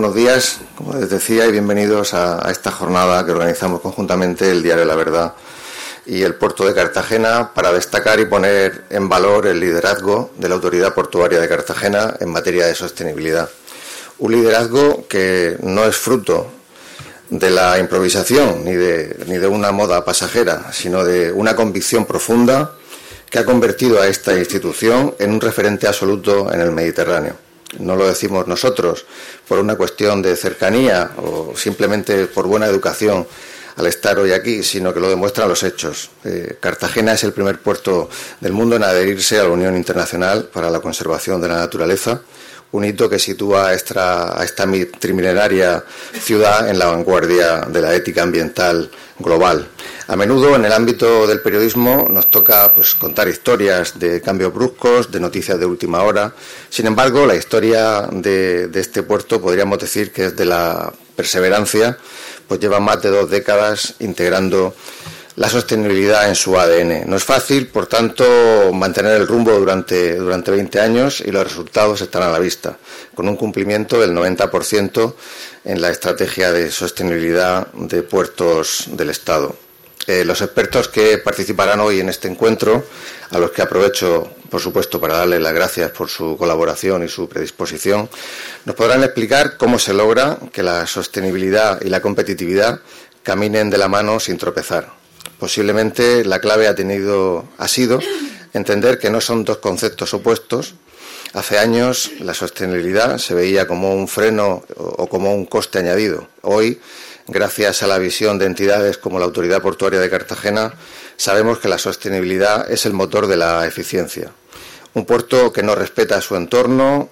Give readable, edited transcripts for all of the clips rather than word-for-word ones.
Buenos días, como les decía, y bienvenidos a esta jornada que organizamos conjuntamente el Diario La Verdad y el Puerto de Cartagena para destacar y poner en valor el liderazgo de la Autoridad Portuaria de Cartagena en materia de sostenibilidad. Un liderazgo que no es fruto de la improvisación ni de una moda pasajera, sino de una convicción profunda que ha convertido a esta institución en un referente absoluto en el Mediterráneo. No lo decimos nosotros por una cuestión de cercanía o simplemente por buena educación al estar hoy aquí, sino que lo demuestran los hechos. Cartagena es el primer puerto del mundo en adherirse a la Unión Internacional para la Conservación de la Naturaleza, un hito que sitúa a esta trimilenaria ciudad en la vanguardia de la ética ambiental global. A menudo en el ámbito del periodismo nos toca contar historias de cambios bruscos, de noticias de última hora. Sin embargo, la historia de este puerto podríamos decir que es de la perseverancia, pues lleva más de 2 décadas integrando la sostenibilidad en su ADN. No es fácil, por tanto, mantener el rumbo durante 20 años y los resultados están a la vista, con un cumplimiento del 90% en la estrategia de sostenibilidad de puertos del Estado. Los expertos que participarán hoy en este encuentro, a los que aprovecho, por supuesto, para darles las gracias por su colaboración y su predisposición, nos podrán explicar cómo se logra que la sostenibilidad y la competitividad caminen de la mano sin tropezar. Posiblemente la clave ha sido entender que no son dos conceptos opuestos. Hace años la sostenibilidad se veía como un freno o como un coste añadido. Hoy, gracias a la visión de entidades como la Autoridad Portuaria de Cartagena, sabemos que la sostenibilidad es el motor de la eficiencia. Un puerto que no respeta su entorno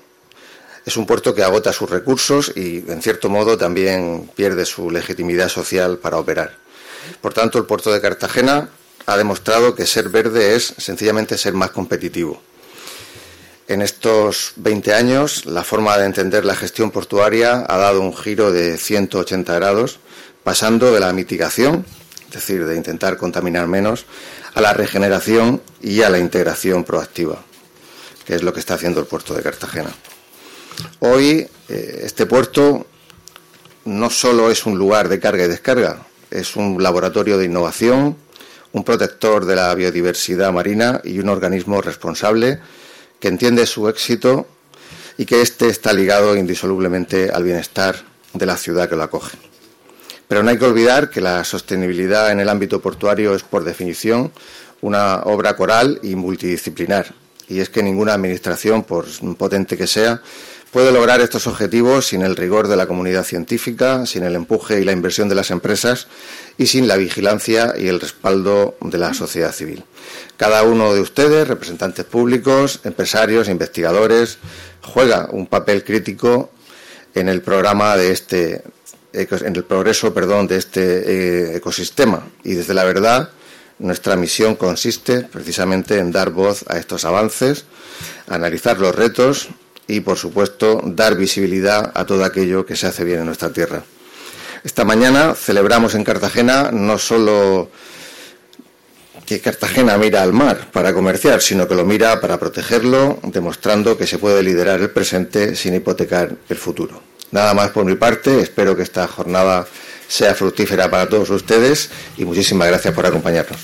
es un puerto que agota sus recursos y, en cierto modo, también pierde su legitimidad social para operar. Por tanto, el puerto de Cartagena ha demostrado que ser verde es sencillamente ser más competitivo. En estos 20 años, la forma de entender la gestión portuaria ha dado un giro de 180 grados, pasando de la mitigación, es decir, de intentar contaminar menos, a la regeneración y a la integración proactiva, que es lo que está haciendo el puerto de Cartagena. Hoy, este puerto no solo es un lugar de carga y descarga, es un laboratorio de innovación, un protector de la biodiversidad marina y un organismo responsable que entiende su éxito y que éste está ligado indisolublemente al bienestar de la ciudad que lo acoge. Pero no hay que olvidar que la sostenibilidad en el ámbito portuario es, por definición, una obra coral y multidisciplinar. Y es que ninguna administración, por potente que sea, puede lograr estos objetivos sin el rigor de la comunidad científica, sin el empuje y la inversión de las empresas y sin la vigilancia y el respaldo de la sociedad civil. Cada uno de ustedes, representantes públicos, empresarios, investigadores, juega un papel crítico en el programa de en el progreso, de este ecosistema. Y desde La Verdad, nuestra misión consiste precisamente en dar voz a estos avances, analizar los retos y, por supuesto, dar visibilidad a todo aquello que se hace bien en nuestra tierra. Esta mañana celebramos en Cartagena no solo que Cartagena mira al mar para comerciar, sino que lo mira para protegerlo, demostrando que se puede liderar el presente sin hipotecar el futuro. Nada más por mi parte, espero que esta jornada sea fructífera para todos ustedes y muchísimas gracias por acompañarnos.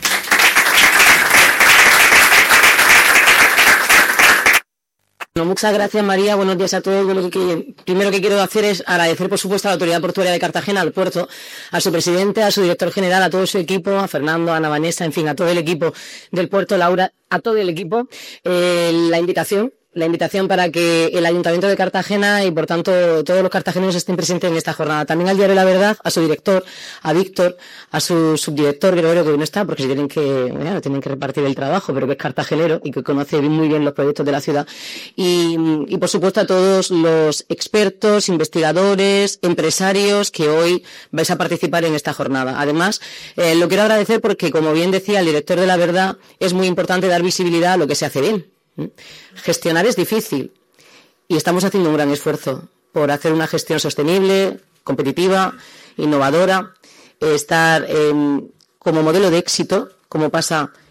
Bueno, muchas gracias, María. Buenos días a todos. Bueno, primero que quiero hacer es agradecer, por supuesto, a la Autoridad Portuaria de Cartagena, al puerto, a su presidente, a su director general, a todo su equipo, a Fernando, a Ana Vanessa, en fin, a todo el equipo del puerto, Laura, a todo el equipo, la invitación para que el Ayuntamiento de Cartagena y, por tanto, todos los cartageneros estén presentes en esta jornada. También al Diario La Verdad, a su director, a Víctor, a su subdirector, Gregorio, que hoy no está, porque tienen que repartir el trabajo, pero que es cartagenero y que conoce muy bien los proyectos de la ciudad. Y por supuesto, a todos los expertos, investigadores, empresarios que hoy vais a participar en esta jornada. Además, lo quiero agradecer porque, como bien decía el director de La Verdad, es muy importante dar visibilidad a lo que se hace bien. Gestionar es difícil y estamos haciendo un gran esfuerzo por hacer una gestión sostenible, competitiva, innovadora, estar como modelo de éxito, como pasa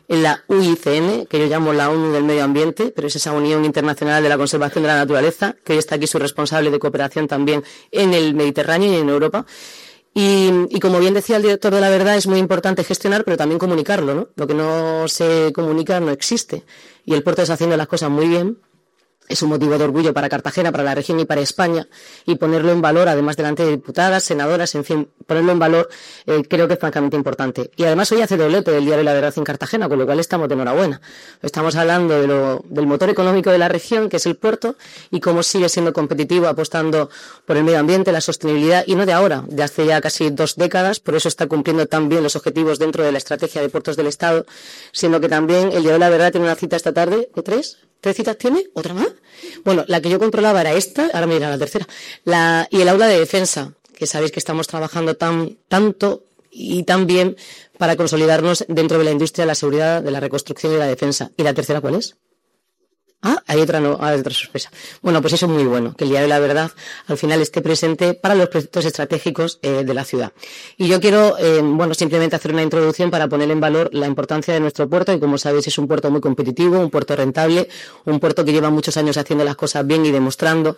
en la UICN, que yo llamo la ONU del Medio Ambiente, pero es esa Unión Internacional de la Conservación de la Naturaleza, que hoy está aquí su responsable de cooperación también en el Mediterráneo y en Europa. Y como bien decía el director de La Verdad, es muy importante gestionar, pero también comunicarlo, ¿no? Lo que no se comunica no existe. Y el puerto está haciendo las cosas muy bien. Es un motivo de orgullo para Cartagena, para la región y para España, y ponerlo en valor, además delante de diputadas, senadoras, en fin, ponerlo en valor creo que es francamente importante. Y además hoy hace doblete del diario La Verdad en Cartagena, con lo cual estamos de enhorabuena. Estamos hablando del motor económico de la región, que es el puerto, y cómo sigue siendo competitivo, apostando por el medio ambiente, la sostenibilidad, y no de ahora, de hace ya casi 2 décadas, por eso está cumpliendo tan bien los objetivos dentro de la estrategia de puertos del Estado, siendo que también el diario La Verdad tiene una cita esta tarde de 3 citas tiene, otra más. Bueno, la que yo controlaba era esta, ahora me dirá la tercera. Y el aula de defensa, que sabéis que estamos trabajando tanto y tan bien para consolidarnos dentro de la industria de la seguridad, de la reconstrucción y de la defensa. ¿Y la tercera cuál es? Hay otra sorpresa. Bueno, pues eso es muy bueno, que el diario de La Verdad al final esté presente para los proyectos estratégicos de la ciudad. Y yo quiero, simplemente hacer una introducción para poner en valor la importancia de nuestro puerto, y como sabéis es un puerto muy competitivo, un puerto rentable, un puerto que lleva muchos años haciendo las cosas bien y demostrando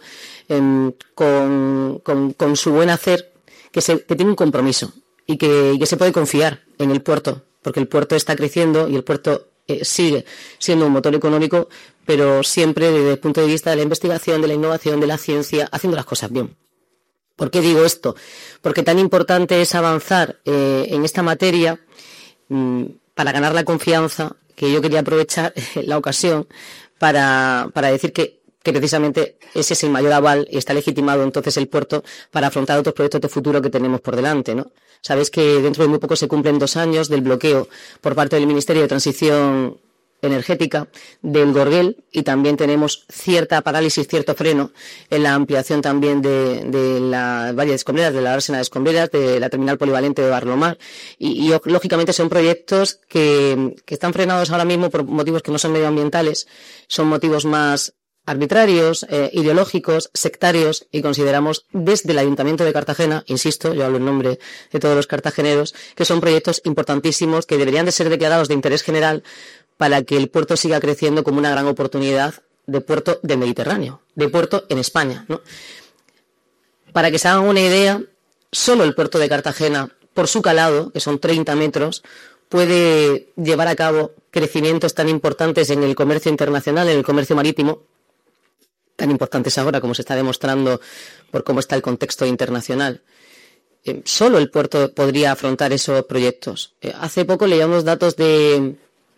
con su buen hacer que tiene un compromiso y que se puede confiar en el puerto, porque el puerto está creciendo y el puerto sigue siendo un motor económico, pero siempre desde el punto de vista de la investigación, de la innovación, de la ciencia, haciendo las cosas bien. ¿Por qué digo esto? Porque tan importante es avanzar en esta materia para ganar la confianza, que yo quería aprovechar la ocasión para decir que precisamente ese es el mayor aval y está legitimado entonces el puerto para afrontar otros proyectos de futuro que tenemos por delante, ¿no? Sabéis que dentro de muy poco se cumplen 2 años del bloqueo por parte del Ministerio de Transición Energética del Gorguel, y también tenemos cierta parálisis, cierto freno en la ampliación también de la Valle de Escombreras, de la Dársena de Escombreras, de la terminal polivalente de Barlomar, y lógicamente son proyectos que están frenados ahora mismo por motivos que no son medioambientales, son motivos más arbitrarios, ideológicos, sectarios, y consideramos desde el Ayuntamiento de Cartagena, insisto, yo hablo en nombre de todos los cartageneros, que son proyectos importantísimos que deberían de ser declarados de interés general para que el puerto siga creciendo como una gran oportunidad de puerto del Mediterráneo, de puerto en España, ¿no? Para que se hagan una idea, solo el puerto de Cartagena, por su calado, que son 30 metros, puede llevar a cabo crecimientos tan importantes en el comercio internacional, en el comercio marítimo, tan importantes ahora como se está demostrando por cómo está el contexto internacional. Solo el puerto podría afrontar esos proyectos. Hace poco leíamos datos de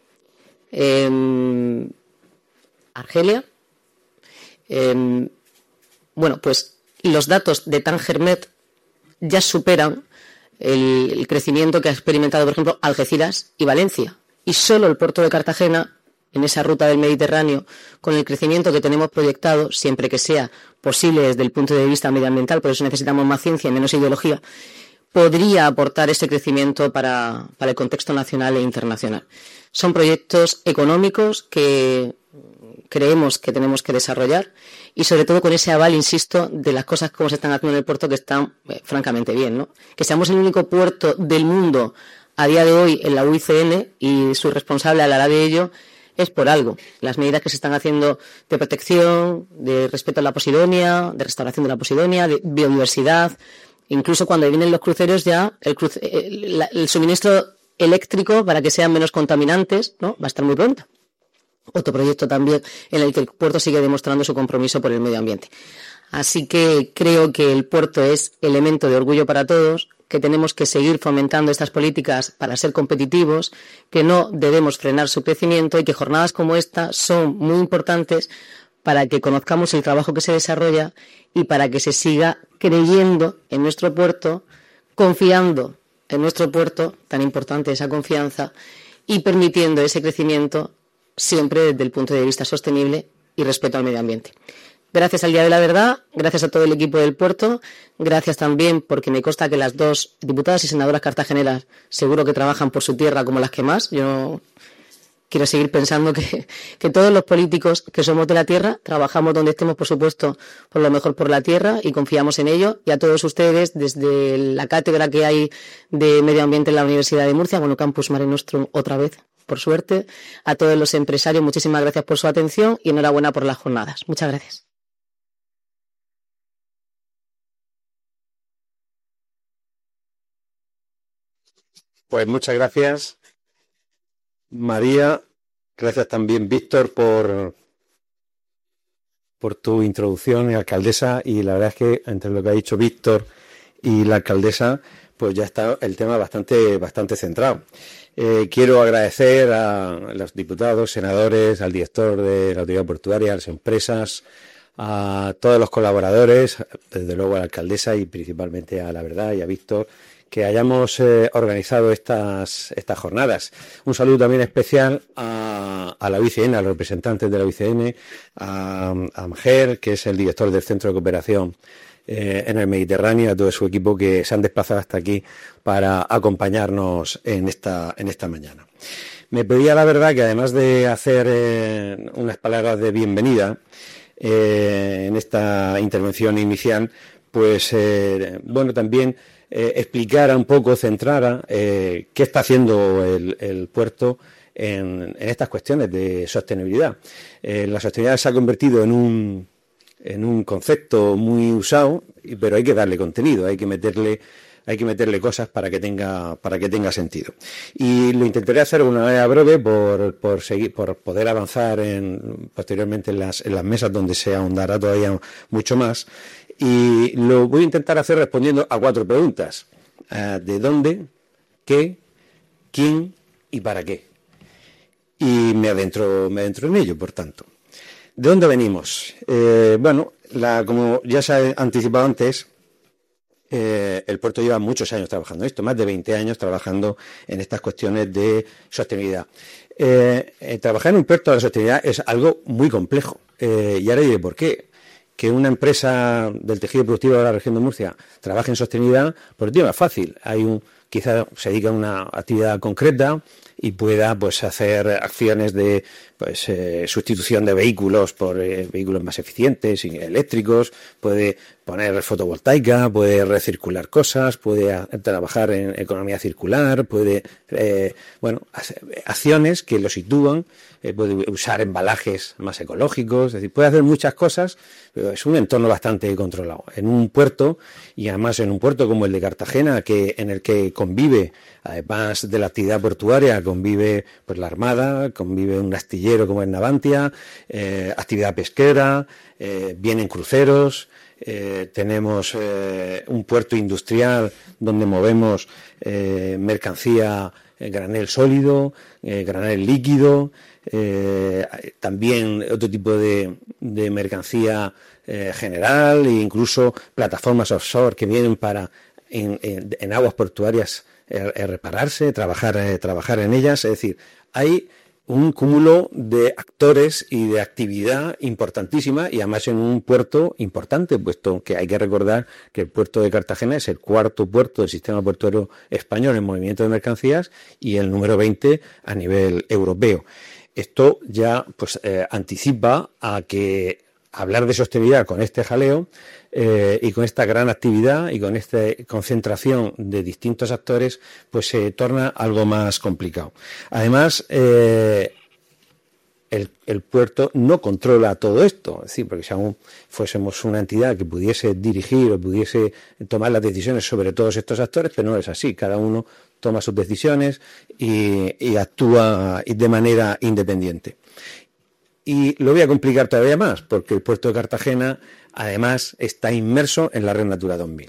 Argelia. Pues los datos de Tangermet ya superan el crecimiento que ha experimentado, por ejemplo, Algeciras y Valencia. Y solo el puerto de Cartagena, en esa ruta del Mediterráneo, con el crecimiento que tenemos proyectado, siempre que sea posible desde el punto de vista medioambiental, por eso necesitamos más ciencia y menos ideología, podría aportar ese crecimiento para el contexto nacional e internacional. Son proyectos económicos que creemos que tenemos que desarrollar, y sobre todo con ese aval, insisto, de las cosas como se están haciendo en el puerto, que están francamente bien, ¿no? Que seamos el único puerto del mundo a día de hoy en la UICN, y su responsable hablará de ello, es por algo. Las medidas que se están haciendo de protección, de respeto a la Posidonia, de restauración de la Posidonia, de biodiversidad, incluso cuando vienen los cruceros ya, el suministro eléctrico para que sean menos contaminantes, ¿no? Va a estar muy pronto. Otro proyecto también en el que el puerto sigue demostrando su compromiso por el medio ambiente. Así que creo que el puerto es elemento de orgullo para todos, que tenemos que seguir fomentando estas políticas para ser competitivos, que no debemos frenar su crecimiento, y que jornadas como esta son muy importantes para que conozcamos el trabajo que se desarrolla y para que se siga creyendo en nuestro puerto, confiando en nuestro puerto, tan importante esa confianza, y permitiendo ese crecimiento siempre desde el punto de vista sostenible y respeto al medio ambiente. Gracias al Día de la Verdad, gracias a todo el equipo del puerto, gracias también porque me consta que las 2 diputadas y senadoras cartageneras seguro que trabajan por su tierra como las que más. Yo quiero seguir pensando que todos los políticos que somos de la tierra trabajamos donde estemos, por supuesto, por lo mejor por la tierra, y confiamos en ello. Y a todos ustedes, desde la cátedra que hay de Medio Ambiente en la Universidad de Murcia, Campus Mare Nostrum otra vez, por suerte. A todos los empresarios, muchísimas gracias por su atención y enhorabuena por las jornadas. Muchas gracias. Pues muchas gracias, María. Gracias también, Víctor, por tu introducción, alcaldesa. Y la verdad es que entre lo que ha dicho Víctor y la alcaldesa, pues ya está el tema bastante centrado. Quiero agradecer a los diputados, senadores, al director de la Autoridad Portuaria, a las empresas, a todos los colaboradores, desde luego a la alcaldesa y principalmente a La Verdad y a Víctor, que hayamos organizado estas jornadas. Un saludo también especial a la UICN, a los representantes de la UICN, a Majer, que es el director del Centro de Cooperación en el Mediterráneo, a todo su equipo que se han desplazado hasta aquí para acompañarnos en esta mañana. Me pedía La Verdad que además de hacer unas palabras de bienvenida en esta intervención inicial, pues también explicara un poco, centrara qué está haciendo el puerto en estas cuestiones de sostenibilidad. La sostenibilidad se ha convertido en un concepto muy usado, pero hay que darle contenido, hay que meterle cosas para que tenga sentido. Y lo intentaré hacer de una manera breve por poder avanzar posteriormente en las mesas donde se ahondará todavía mucho más. Y lo voy a intentar hacer respondiendo a 4 preguntas. ¿De dónde? ¿Qué? ¿Quién? ¿Y para qué? Y me adentro en ello, por tanto. ¿De dónde venimos? Como ya se ha anticipado antes, el puerto lleva muchos años trabajando en esto, más de 20 años trabajando en estas cuestiones de sostenibilidad. Trabajar en un puerto de la sostenibilidad es algo muy complejo. Y ahora diré por qué. Que una empresa del tejido productivo de la región de Murcia trabaje en sostenibilidad, pues tiene más fácil. Quizá se dedica a una actividad concreta y pueda pues hacer acciones de sustitución de vehículos por vehículos más eficientes y eléctricos, puede poner fotovoltaica, puede recircular cosas, puede trabajar en economía circular, puede hacer acciones que lo sitúan, puede usar embalajes más ecológicos, es decir, puede hacer muchas cosas, pero es un entorno bastante controlado. En un puerto, y además en un puerto como el de Cartagena, en el que convive, además de la actividad portuaria, convive pues la Armada, convive un astillero como es Navantia, actividad pesquera, vienen cruceros, tenemos un puerto industrial donde movemos mercancía, granel sólido, granel líquido, también otro tipo de mercancía general e incluso plataformas offshore que vienen para en aguas portuarias repararse, trabajar en ellas. Es decir, hay un cúmulo de actores y de actividad importantísima y además en un puerto importante, puesto que hay que recordar que el puerto de Cartagena es el 4º puerto del sistema portuario español en movimiento de mercancías y el número 20 a nivel europeo. Esto ya anticipa a que hablar de sostenibilidad con este jaleo y con esta gran actividad y con esta concentración de distintos actores, pues se torna algo más complicado. Además, el puerto no controla todo esto, es decir, porque si aún fuésemos una entidad que pudiese dirigir o pudiese tomar las decisiones sobre todos estos actores, pero no es así, cada uno toma sus decisiones y actúa de manera independiente. Y lo voy a complicar todavía más, porque el puerto de Cartagena, además, está inmerso en la Red Natura 2000.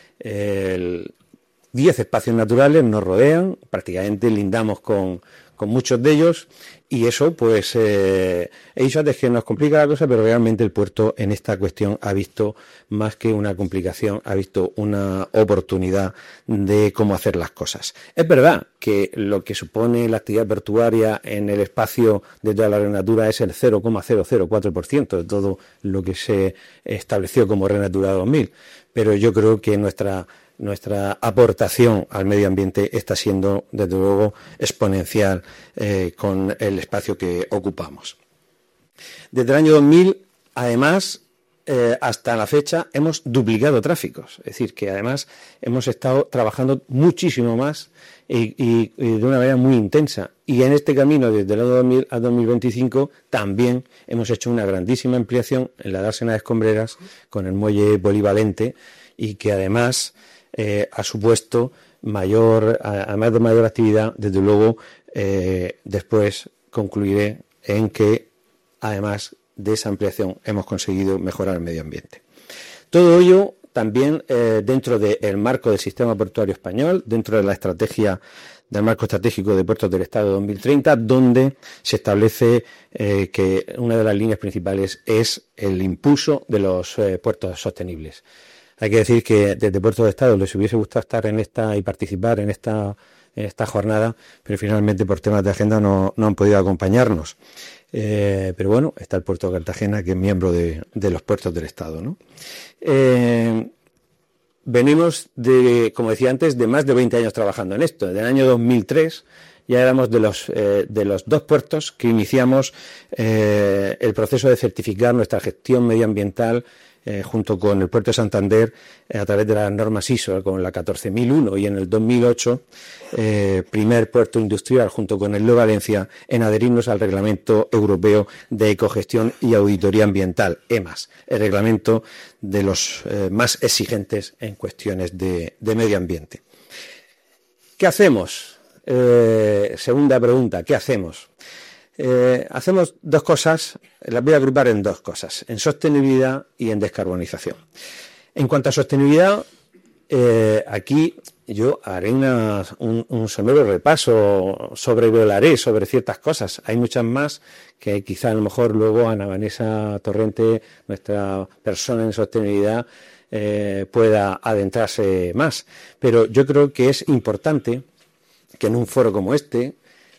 10 espacios naturales nos rodean, prácticamente lindamos con muchos de ellos, y eso, pues, he dicho antes que nos complica la cosa, pero realmente el puerto en esta cuestión ha visto más que una complicación, ha visto una oportunidad de cómo hacer las cosas. Es verdad que lo que supone la actividad portuaria en el espacio de toda la Red Natura es el 0,004% de todo lo que se estableció como Red Natura 2000, pero yo creo que nuestra aportación al medio ambiente está siendo, desde luego, exponencial con el espacio que ocupamos. Desde el año 2000, además, hasta la fecha, hemos duplicado tráficos. Es decir, que además hemos estado trabajando muchísimo más y de una manera muy intensa. Y en este camino, desde el año 2000 a 2025, también hemos hecho una grandísima ampliación en la dársena de Escombreras con el muelle polivalente y que además ha supuesto además de mayor actividad, desde luego, después concluiré en que, además de esa ampliación, hemos conseguido mejorar el medio ambiente. Todo ello también dentro del marco del sistema portuario español, dentro de la estrategia del marco estratégico de puertos del Estado 2030, donde se establece que una de las líneas principales es el impulso de los puertos sostenibles. Hay que decir que desde Puertos del Estado les hubiese gustado estar y participar en esta jornada, pero finalmente por temas de agenda no han podido acompañarnos. Pero bueno, está el puerto de Cartagena, que es miembro de los puertos del Estado, ¿no? Venimos como decía antes, de más de 20 años trabajando en esto. Del año 2003 ya éramos de los 2 puertos que iniciamos el proceso de certificar nuestra gestión medioambiental junto con el puerto de Santander a través de las normas ISO, con la 14001, y en el 2008 primer puerto industrial junto con el de Valencia en adherirnos al Reglamento Europeo de Ecogestión y Auditoría Ambiental, EMAS, el reglamento de los más exigentes en cuestiones de medio ambiente. ¿Qué hacemos? Segunda pregunta, ¿qué hacemos? Hacemos 2 cosas, las voy a agrupar en 2 cosas, en sostenibilidad y en descarbonización. En cuanto a sostenibilidad, aquí yo haré un somero repaso, sobrevolaré sobre ciertas cosas. Hay muchas más que quizá a lo mejor luego Ana Vanessa Torrente, nuestra persona en sostenibilidad, pueda adentrarse más. Pero yo creo que es importante que en un foro como este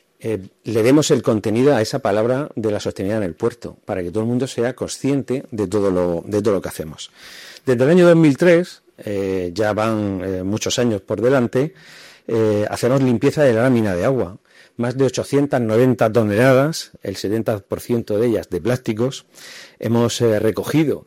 le demos el contenido a esa palabra de la sostenibilidad en el puerto, para que todo el mundo sea consciente de todo lo que hacemos. Desde el año 2003, ya van muchos años por delante, hacemos limpieza de la lámina de agua. Más de 890 toneladas, el 70% de ellas de plásticos, hemos recogido.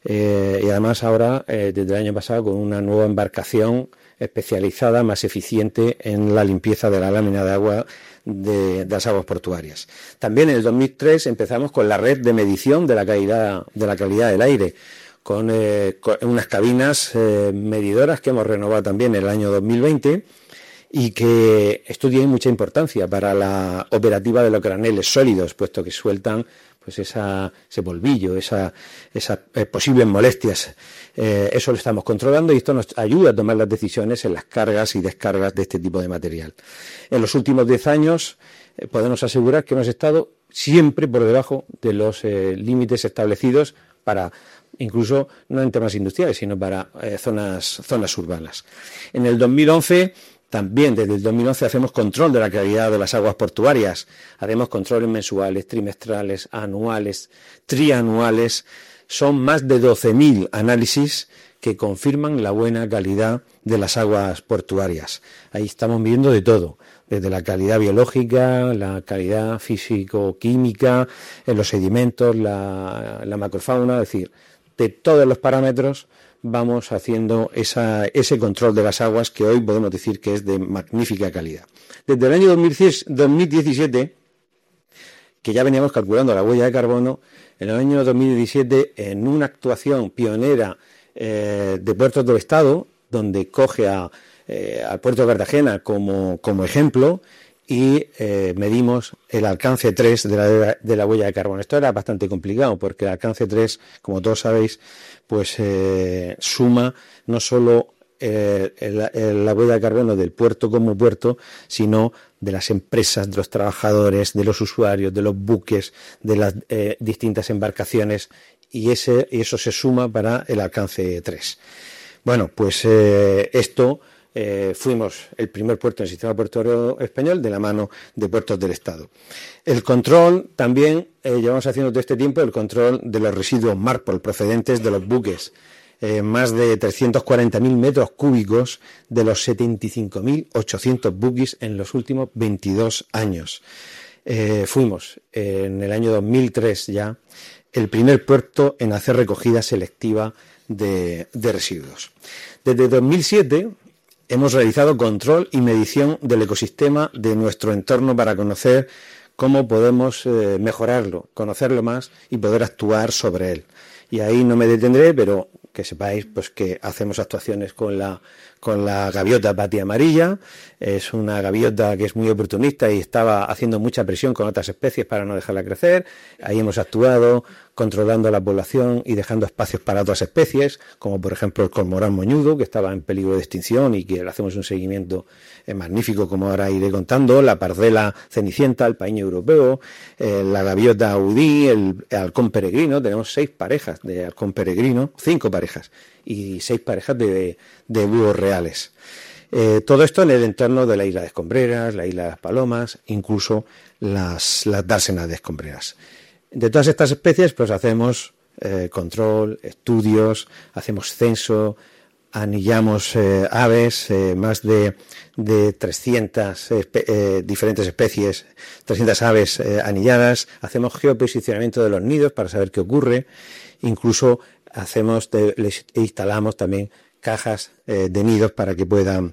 Y además ahora, desde el año pasado, con una nueva embarcación especializada, más eficiente en la limpieza de la lámina de agua de las aguas portuarias. También en el 2003 empezamos con la red de medición de la calidad del aire, con unas cabinas medidoras que hemos renovado también en el año 2020 y que esto tiene mucha importancia para la operativa de los graneles sólidos, puesto que sueltan pues ese polvillo, esas posibles molestias. Eso lo estamos controlando y esto nos ayuda a tomar las decisiones en las cargas y descargas de este tipo de material. En los últimos 10 años podemos asegurar que hemos estado siempre por debajo de los límites establecidos para, incluso no en temas industriales, sino para zonas urbanas. En el 2011... También desde el 2011 hacemos control de la calidad de las aguas portuarias. Haremos controles mensuales, trimestrales, anuales, trianuales. Son más de 12.000 análisis que confirman la buena calidad de las aguas portuarias. Ahí estamos midiendo de todo, desde la calidad biológica, la calidad físico-química, en los sedimentos, la macrofauna, es decir, de todos los parámetros vamos haciendo ese control de las aguas que hoy podemos decir que es de magnífica calidad. Desde el año 2017, que ya veníamos calculando la huella de carbono, en el año 2017, en una actuación pionera de Puertos del Estado, donde coge al puerto de Cartagena como ejemplo, y medimos el alcance 3 de la huella de carbono. Esto era bastante complicado porque el alcance 3, como todos sabéis, pues suma no solo la huella de carbono del puerto como puerto, sino de las empresas, de los trabajadores, de los usuarios, de los buques, de las distintas embarcaciones, y eso se suma para el alcance 3. Bueno, pues esto... fuimos el primer puerto en el sistema portuario español de la mano de Puertos del Estado. El control también, llevamos haciendo todo este tiempo el control de los residuos MARPOL procedentes de los buques. Más de 340.000 metros cúbicos de los 75.800 buques en los últimos 22 años. Fuimos en el año 2003 ya el primer puerto en hacer recogida selectiva de residuos. Desde 2007 hemos realizado control y medición del ecosistema de nuestro entorno para conocer cómo podemos mejorarlo, conocerlo más y poder actuar sobre él. Y ahí no me detendré, pero que sepáis pues que hacemos actuaciones con la gaviota patia amarilla. Es una gaviota que es muy oportunista y estaba haciendo mucha presión con otras especies para no dejarla crecer. Ahí hemos actuado controlando la población y dejando espacios para otras especies, como por ejemplo el cormorán moñudo, que estaba en peligro de extinción y que le hacemos un seguimiento magnífico, como ahora iré contando, la pardela cenicienta, el paíño europeo, la gaviota audí, el halcón peregrino. Tenemos 6 parejas de halcón peregrino, 5 parejas y 6 parejas de búhos reales. Todo esto en el entorno de la isla de Escombreras, la isla de las Palomas, incluso las dársenas de Escombreras. De todas estas especies, pues hacemos control, estudios, hacemos censo, anillamos aves, más de 300 diferentes especies, 300 aves anilladas, hacemos geoposicionamiento de los nidos para saber qué ocurre, incluso les instalamos también cajas de nidos para que puedan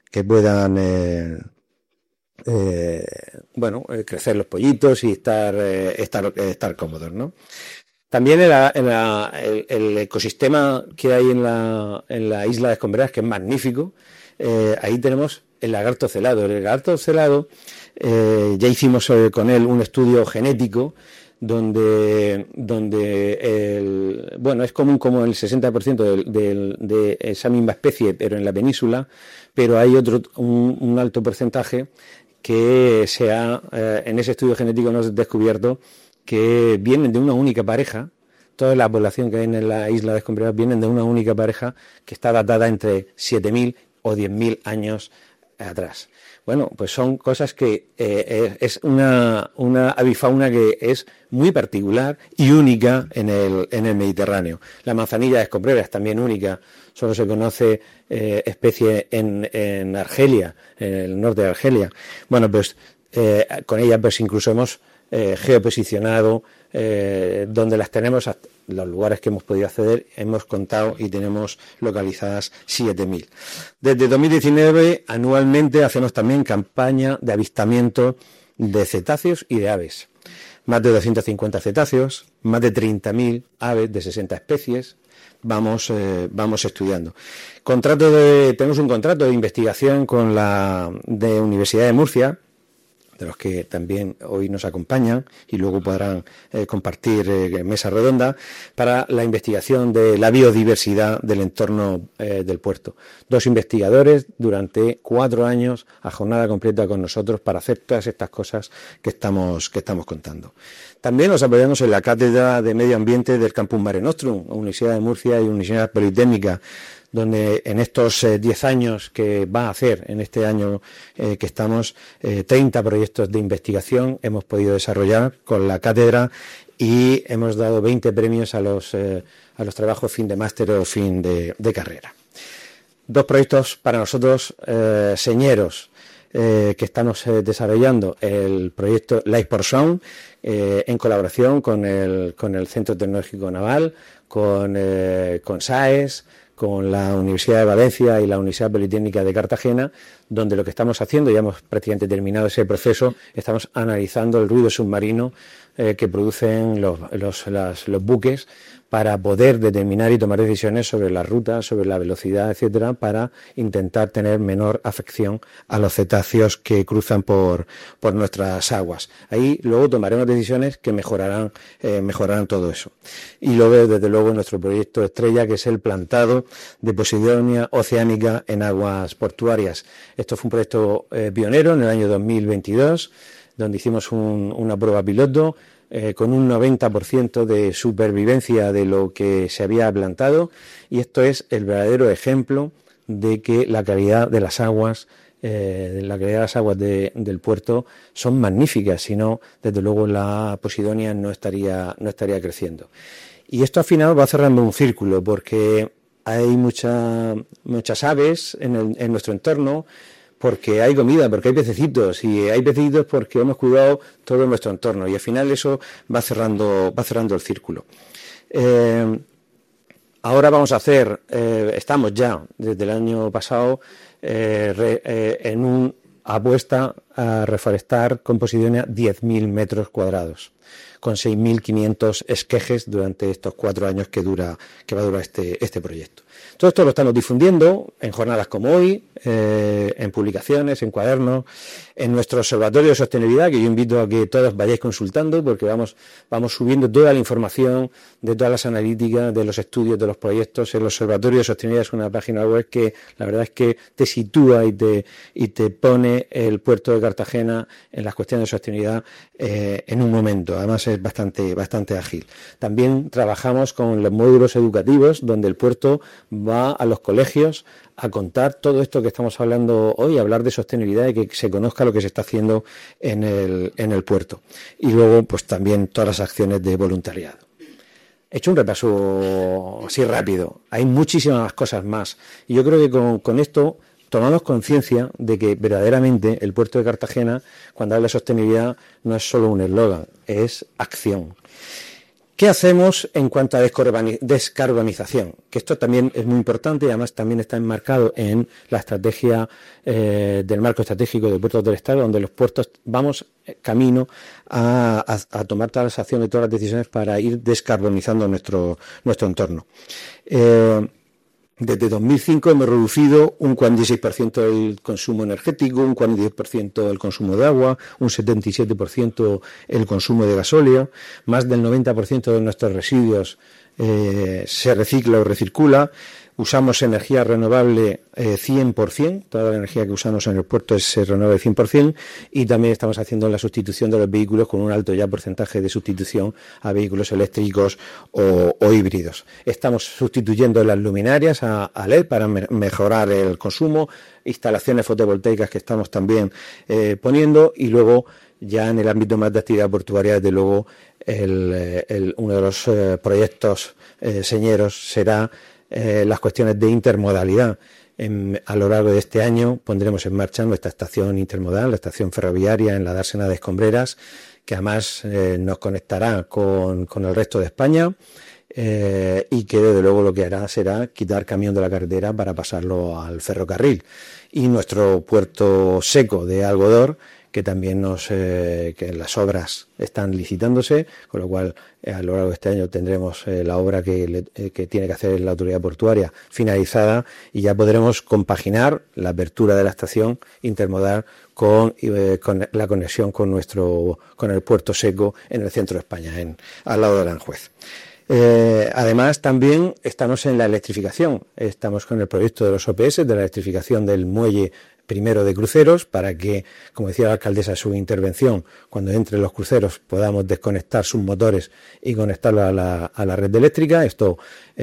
crecer los pollitos y estar cómodos, ¿no? También el ecosistema que hay en la isla de Escombreras, que es magnífico, ahí tenemos el lagarto celado. El lagarto celado, ya hicimos con él un estudio genético donde es común como el 60% de esa misma especie, pero en la península, pero hay un alto porcentaje que en ese estudio genético hemos descubierto que vienen de una única pareja. Toda la población que hay en la isla de Escombreras vienen de una única pareja que está datada entre 7.000 o 10.000 años atrás. Bueno, pues son cosas que es una avifauna que es muy particular y única en el Mediterráneo. La manzanilla de Escombreras, también única, solo se conoce especie en Argelia, en el norte de Argelia. Bueno, pues con ella pues incluso hemos geoposicionado donde las tenemos, los lugares que hemos podido acceder, hemos contado y tenemos localizadas 7.000. Desde 2019 anualmente hacemos también campaña de avistamiento de cetáceos y de aves. Más de 250 cetáceos, más de 30.000 aves de 60 especies. Vamos estudiando. Tenemos un contrato de investigación con la Universidad de Murcia, de los que también hoy nos acompañan y luego podrán compartir mesa redonda, para la investigación de la biodiversidad del entorno del puerto. 2 investigadores durante 4 años a jornada completa con nosotros para hacer todas estas cosas que estamos contando. También nos apoyamos en la Cátedra de Medio Ambiente del Campus Mare Nostrum, Universidad de Murcia y Universidad Politécnica, donde en estos 10 años que va a hacer, en este año que estamos, 30 proyectos de investigación hemos podido desarrollar con la cátedra y hemos dado 20 premios a los trabajos fin de máster o fin de carrera. 2 proyectos para nosotros señeros que estamos desarrollando: el proyecto Life for Sound, en colaboración con el Centro Tecnológico Naval, con SAES, con la Universidad de Valencia y la Universidad Politécnica de Cartagena, donde lo que estamos haciendo, ya hemos prácticamente terminado ese proceso, estamos analizando el ruido submarino que producen los buques para poder determinar y tomar decisiones sobre las rutas, sobre la velocidad, etcétera, para intentar tener menor afección a los cetáceos que cruzan por nuestras aguas. Ahí luego tomaremos decisiones que mejorarán todo eso. Y luego, desde luego, nuestro proyecto estrella, que es el plantado de Posidonia oceanica en aguas portuarias. Esto fue un proyecto pionero en el año 2022, donde hicimos una prueba piloto con un 90% de supervivencia de lo que se había plantado, y esto es el verdadero ejemplo de que la calidad de las aguas del puerto son magníficas, si no, desde luego la Posidonia no estaría creciendo. Y esto al final va cerrando un círculo, porque hay muchas aves en nuestro entorno, porque hay comida, porque hay pececitos, y hay pececitos porque hemos cuidado todo nuestro entorno, y al final eso va cerrando el círculo. Ahora vamos a hacer, estamos ya desde el año pasado en una apuesta a reforestar con Posidonia 10.000 metros cuadrados, con 6.500 esquejes durante estos 4 años que va a durar este proyecto. Todo esto lo estamos difundiendo en jornadas como hoy, en publicaciones, en cuadernos, en nuestro observatorio de sostenibilidad, que yo invito a que todos vayáis consultando, porque vamos subiendo toda la información de todas las analíticas, de los estudios, de los proyectos. El observatorio de sostenibilidad es una página web que la verdad es que te sitúa y te pone el puerto de Cartagena en las cuestiones de sostenibilidad en un momento. Además es bastante ágil. También trabajamos con los módulos educativos, donde el puerto va a los colegios a contar todo esto que estamos hablando hoy, hablar de sostenibilidad y que se conozca lo que se está haciendo en el puerto. Y luego, pues también todas las acciones de voluntariado. He hecho un repaso así rápido. Hay muchísimas cosas más. Y yo creo que con esto tomamos conciencia de que verdaderamente el puerto de Cartagena, cuando habla de sostenibilidad, no es solo un eslogan, es acción. ¿Qué hacemos en cuanto a descarbonización? Que esto también es muy importante y además también está enmarcado en la estrategia del marco estratégico de puertos del Estado, donde los puertos vamos camino a tomar todas las acciones y todas las decisiones para ir descarbonizando nuestro entorno. Desde 2005 hemos reducido un 46% el consumo energético, un 46% el consumo de agua, un 77% el consumo de gasóleo, más del 90% de nuestros residuos se recicla o recircula. Usamos energía renovable 100%, toda la energía que usamos en el puerto es renovable 100%, y también estamos haciendo la sustitución de los vehículos con un alto ya porcentaje de sustitución a vehículos eléctricos o híbridos. Estamos sustituyendo las luminarias a LED para mejorar el consumo, instalaciones fotovoltaicas que estamos también poniendo, y luego ya en el ámbito más de actividad portuaria, desde luego uno de los proyectos señeros será las cuestiones de intermodalidad. A lo largo de este año pondremos en marcha nuestra estación intermodal, la estación ferroviaria en la dársena de Escombreras, que además nos conectará con el resto de España y que desde luego lo que hará será quitar camión de la carretera para pasarlo al ferrocarril. Y nuestro puerto seco de Algodor, que también que las obras están licitándose, con lo cual a lo largo de este año tendremos la obra que tiene que hacer la autoridad portuaria finalizada, y ya podremos compaginar la apertura de la estación intermodal con la conexión con el puerto seco en el centro de España, al lado de Aranjuez. Además, también estamos en la electrificación. Estamos con el proyecto de los OPS, de la electrificación del muelle primero de cruceros, para que, como decía la alcaldesa en su intervención, cuando entren los cruceros podamos desconectar sus motores y conectarlos a la red eléctrica. Esto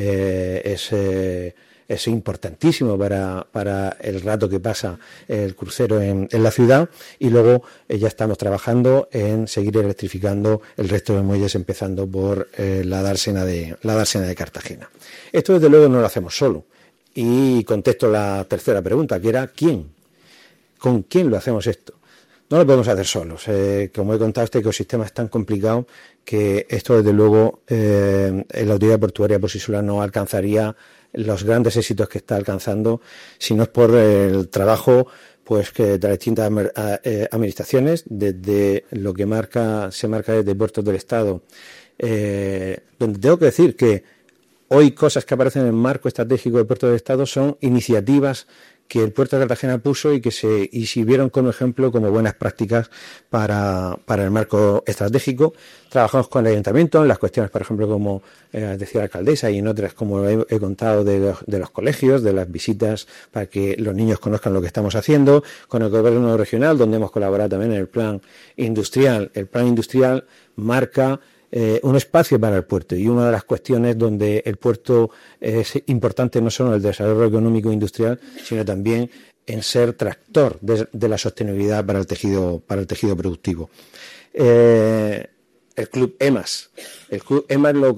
es importantísimo para el rato que pasa el crucero en la ciudad, y luego ya estamos trabajando en seguir electrificando el resto de muelles, empezando por la dársena de Cartagena. Esto desde luego no lo hacemos solo, y contesto la tercera pregunta, que era ¿quién? ¿Con quién lo hacemos esto? No lo podemos hacer solos. Como he contado, este ecosistema es tan complicado que esto desde luego la autoridad portuaria por sí sola no alcanzaría los grandes éxitos que está alcanzando, si no es por el trabajo pues que de las distintas administraciones, desde lo que se marca desde Puertos del Estado, donde tengo que decir que hoy cosas que aparecen en el marco estratégico del Puerto del Estado son iniciativas que el puerto de Cartagena puso y sirvieron como ejemplo, como buenas prácticas para el marco estratégico. Trabajamos con el ayuntamiento en las cuestiones, por ejemplo, como decía la alcaldesa, y en otras, como he contado, de los colegios, de las visitas para que los niños conozcan lo que estamos haciendo, con el gobierno regional, donde hemos colaborado también en el plan industrial. El plan industrial marca un espacio para el puerto, y una de las cuestiones donde el puerto es importante no solo en el desarrollo económico e industrial, sino también en ser tractor de la sostenibilidad para el tejido productivo. El Club EMAS. El Club EMAS lo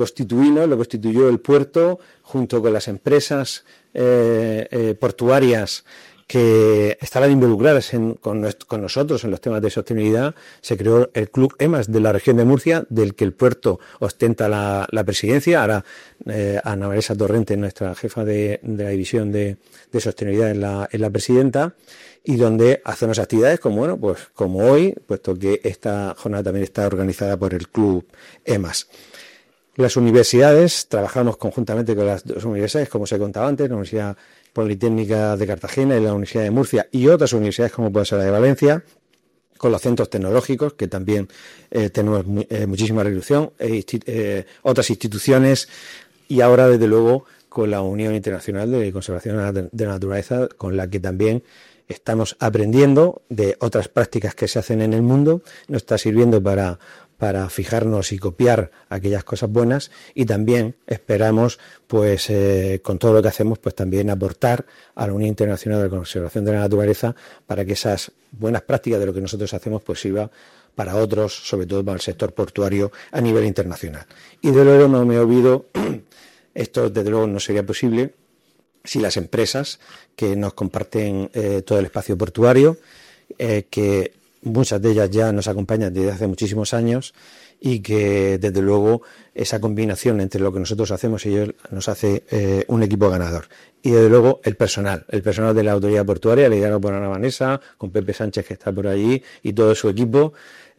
constituyó el puerto junto con las empresas portuarias que estaban involucradas con nosotros en los temas de sostenibilidad, se creó el Club EMAS de la región de Murcia, del que el puerto ostenta la presidencia. Ahora Ana Vanessa Torrente, nuestra jefa de la división de sostenibilidad, es la presidenta, y donde hacemos actividades como hoy, puesto que esta jornada también está organizada por el Club EMAS. Las universidades, trabajamos conjuntamente con las dos universidades, como os he contado antes, la Universidad Politécnica de Cartagena y la Universidad de Murcia, y otras universidades como puede ser la de Valencia, con los centros tecnológicos, que también tenemos muchísima reducción, otras instituciones, y ahora, desde luego, con la Unión Internacional de Conservación de la Naturaleza, con la que también estamos aprendiendo de otras prácticas que se hacen en el mundo. Nos está sirviendo para fijarnos y copiar aquellas cosas buenas, y también esperamos, pues con todo lo que hacemos, pues también aportar a la Unión Internacional de Conservación de la Naturaleza, para que esas buenas prácticas de lo que nosotros hacemos pues sirva para otros, sobre todo para el sector portuario a nivel internacional. Y de luego no me olvido, esto desde luego no sería posible si las empresas que nos comparten todo el espacio portuario, que muchas de ellas ya nos acompañan desde hace muchísimos años, y que desde luego esa combinación entre lo que nosotros hacemos y ellos nos hace un equipo ganador. Y desde luego el personal de la autoridad portuaria, liderado por Ana Vanessa, con Pepe Sánchez, que está por allí, y todo su equipo,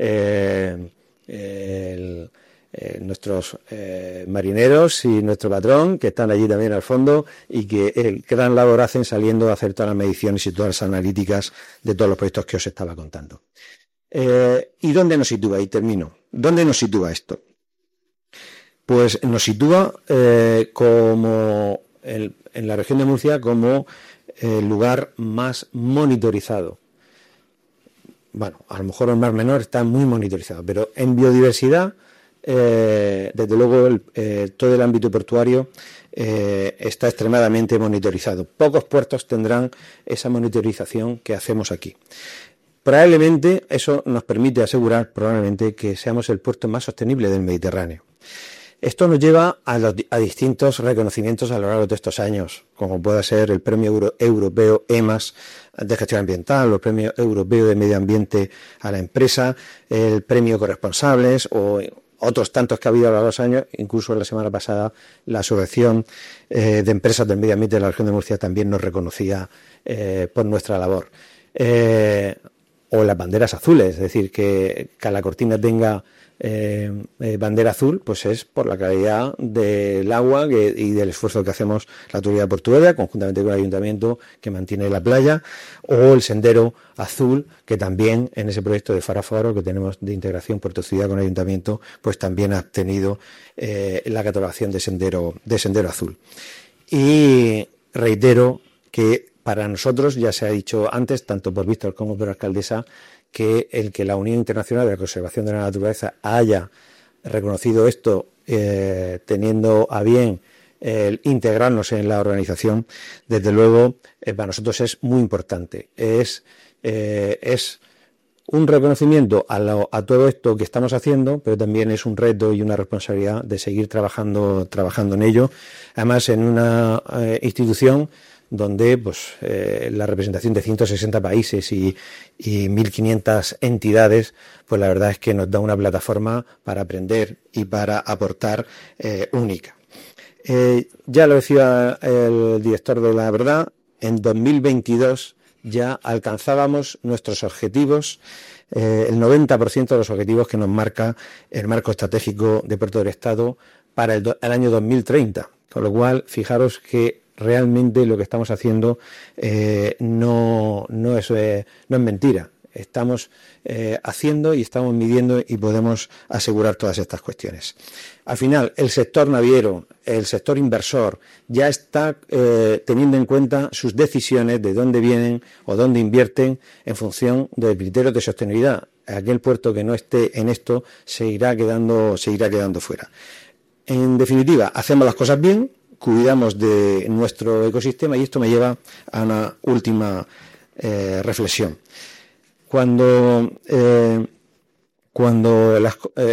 nuestros marineros y nuestro patrón, que están allí también al fondo, y que gran labor hacen saliendo a hacer todas las mediciones y todas las analíticas de todos los proyectos que os estaba contando. ¿Y dónde nos sitúa? Y termino. ¿Dónde nos sitúa esto? Pues nos sitúa como en la región de Murcia como el lugar más monitorizado. Bueno, a lo mejor el Mar Menor está muy monitorizado, pero en biodiversidad, desde luego todo el ámbito portuario está extremadamente monitorizado. Pocos puertos tendrán esa monitorización que hacemos aquí. Probablemente eso nos permite asegurar que seamos el puerto más sostenible del Mediterráneo. Esto nos lleva a distintos reconocimientos a lo largo de estos años, como pueda ser el Premio Europeo EMAS de Gestión Ambiental, o el Premio Europeo de Medio Ambiente a la Empresa, el Premio Corresponsables, o otros tantos que ha habido a lo largo de los años. Incluso la semana pasada la Asociación de Empresas del Medio Ambiente de la región de Murcia también nos reconocía por nuestra labor. O las banderas azules, es decir, que Calacortina tenga bandera azul, pues es por la calidad del agua y del esfuerzo que hacemos la autoridad portuaria, conjuntamente con el ayuntamiento que mantiene la playa, o el sendero azul, que también en ese proyecto de Faro a Faro que tenemos de integración Puerto Ciudad con el ayuntamiento, pues también ha obtenido la catalogación de sendero azul. Y reitero que para nosotros, ya se ha dicho antes, tanto por Víctor como por la alcaldesa, que el que la Unión Internacional de Conservación de la Naturaleza haya reconocido esto, teniendo a bien integrarnos en la organización, desde luego para nosotros es muy importante. Es un reconocimiento a todo esto que estamos haciendo, pero también es un reto y una responsabilidad de seguir trabajando en ello. Además, en una institución donde la representación de 160 países y 1.500 entidades, pues la verdad es que nos da una plataforma para aprender y para aportar única. Ya lo decía el director de la verdad, en 2022 ya alcanzábamos nuestros objetivos, el 90% de los objetivos que nos marca el marco estratégico de Puerto del Estado para el año 2030, con lo cual fijaros que realmente lo que estamos haciendo no es mentira. Estamos haciendo y estamos midiendo y podemos asegurar todas estas cuestiones. Al final, el sector naviero, el sector inversor, ya está teniendo en cuenta sus decisiones de dónde vienen o dónde invierten en función de criterios de sostenibilidad. Aquel puerto que no esté en esto se irá quedando fuera. En definitiva, hacemos las cosas bien, cuidamos de nuestro ecosistema, y esto me lleva a una última reflexión. Cuando el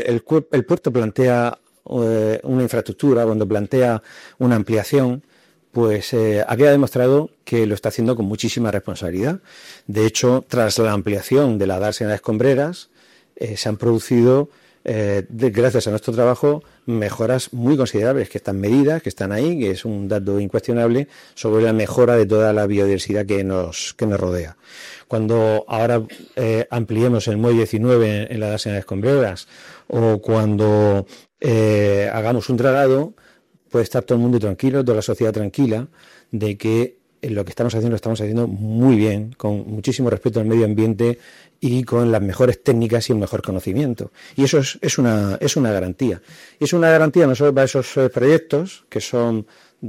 puerto plantea una infraestructura, cuando plantea una ampliación, pues ha quedado demostrado que lo está haciendo con muchísima responsabilidad. De hecho, tras la ampliación de la dársena de escombreras, se han producido, gracias a nuestro trabajo, mejoras muy considerables que están medidas, que están ahí, que es un dato incuestionable sobre la mejora de toda la biodiversidad que nos rodea. Cuando ahora ampliemos el muelle 19 en la dársena de escombreras, o cuando hagamos un dragado, puede estar todo el mundo tranquilo, toda la sociedad tranquila, de que lo que estamos haciendo muy bien, con muchísimo respeto al medio ambiente y con las mejores técnicas y el mejor conocimiento. Y eso es una garantía. Y es una garantía no solo para esos proyectos que son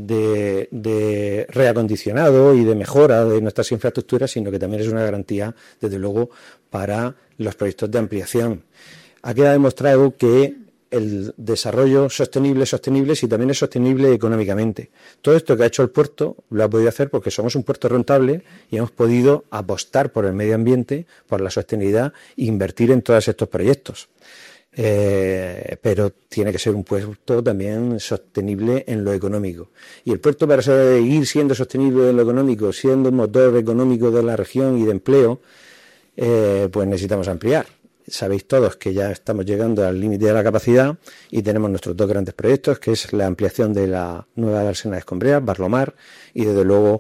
de reacondicionado y de mejora de nuestras infraestructuras, sino que también es una garantía, desde luego, para los proyectos de ampliación. Ha quedado demostrado que el desarrollo sostenible si también es sostenible económicamente. Todo esto que ha hecho el puerto lo ha podido hacer porque somos un puerto rentable y hemos podido apostar por el medio ambiente, por la sostenibilidad e invertir en todos estos proyectos. Pero tiene que ser un puerto también sostenible en lo económico. Y el puerto, para seguir siendo sostenible en lo económico, siendo un motor económico de la región y de empleo, pues necesitamos ampliar. Sabéis todos que ya estamos llegando al límite de la capacidad y tenemos nuestros dos grandes proyectos, que es la ampliación de la nueva dársena de Escombreras, Barlomar, y desde luego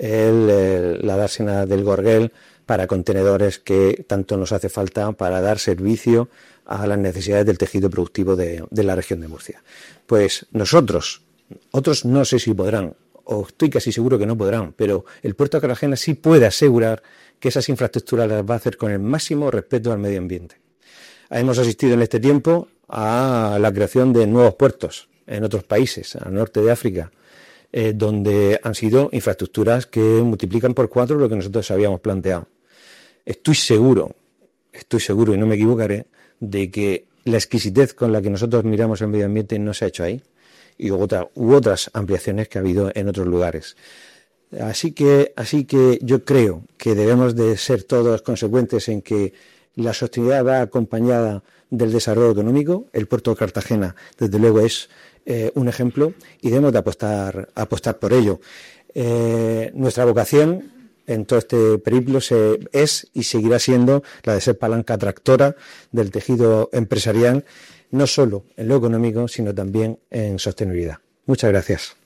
la dársena del Gorguel para contenedores, que tanto nos hace falta para dar servicio a las necesidades del tejido productivo de la región de Murcia. Pues nosotros, otros no sé si podrán, o estoy casi seguro que no podrán, pero el puerto de Cartagena sí puede asegurar que esas infraestructuras las va a hacer con el máximo respeto al medio ambiente. Hemos asistido en este tiempo a la creación de nuevos puertos en otros países, al norte de África, donde han sido infraestructuras que multiplican por 4 lo que nosotros habíamos planteado. Estoy seguro, y no me equivocaré, de que la exquisitez con la que nosotros miramos el medio ambiente no se ha hecho ahí, y otras ampliaciones que ha habido en otros lugares. Así que yo creo que debemos de ser todos consecuentes en que la sostenibilidad va acompañada del desarrollo económico. El puerto de Cartagena, desde luego, es un ejemplo y debemos de apostar por ello. Nuestra vocación en todo este periplo es y seguirá siendo la de ser palanca tractora del tejido empresarial, no solo en lo económico, sino también en sostenibilidad. Muchas gracias.